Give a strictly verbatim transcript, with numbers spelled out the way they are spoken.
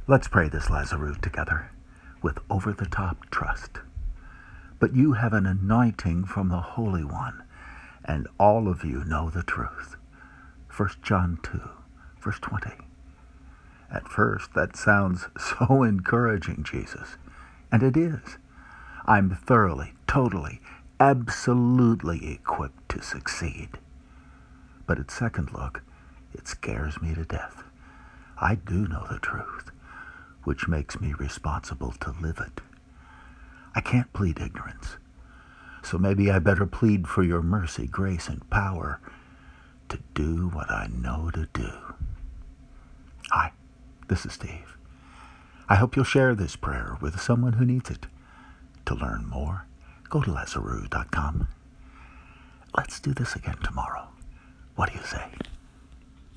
Let's pray this Lazarus together with over-the-top trust. But you have an anointing from the Holy One, and all of you know the truth. First John two, verse twenty. At first, that sounds so encouraging, Jesus. And it is. I'm thoroughly, totally, absolutely equipped to succeed. But at second look, it scares me to death. I do know the truth, which makes me responsible to live it. I can't plead ignorance, so maybe I better plead for your mercy, grace, and power to do what I know to do. Hi, this is Steve. I hope you'll share this prayer with someone who needs it. To learn more, go to Lazarus dot com. Let's do this again tomorrow. What do you say?